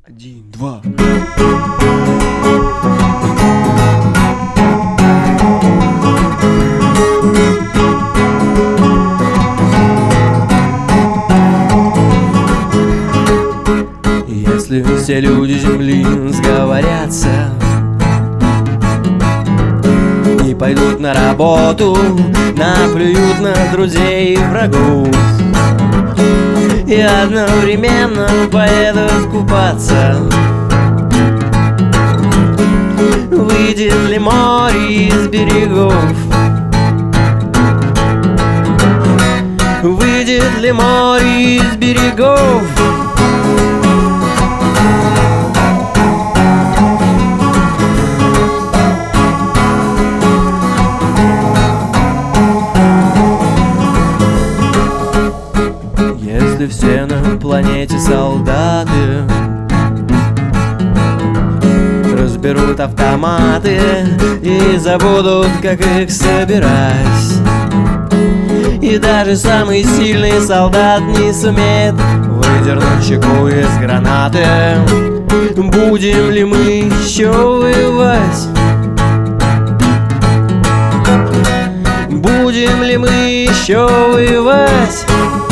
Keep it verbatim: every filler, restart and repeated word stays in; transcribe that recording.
Один, два. Если все люди земли сговорятся и пойдут на работу, наплюют на друзей и врагов, и одновременно поедут купаться, выйдет ли море из берегов? Выйдет ли море из берегов? Если все на планете солдаты разберут автоматы и забудут, как их собирать, и даже самый сильный солдат не сумеет выдернуть чеку из гранаты, будем ли мы еще воевать? Будем ли мы еще воевать?